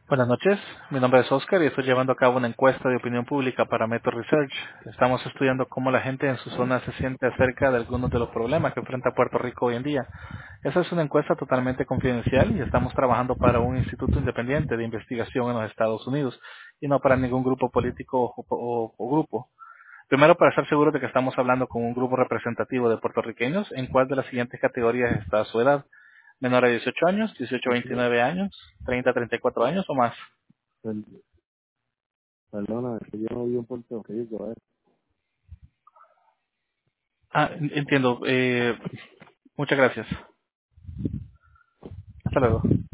Buenas noches, mi nombre es Oscar y estoy llevando a cabo una encuesta de opinión pública para Metro Research. Estamos estudiando cómo la gente en su zona se siente acerca de algunos de los problemas que enfrenta Puerto Rico hoy en día. Esa es una encuesta totalmente confidencial y estamos trabajando para un instituto independiente de investigación en los Estados Unidos y no para ningún grupo político o grupo. Primero, para estar seguros de que estamos hablando con un grupo representativo de puertorriqueños, ¿en cuál de las siguientes categorías está su edad? ¿Menor a 18 años, 18 a Sí, sí. 29 años, 30 a 34 años o más? Per- Perdona, es que yo no vivo en Puerto Rico, Ah, entiendo. Muchas gracias. Hasta luego.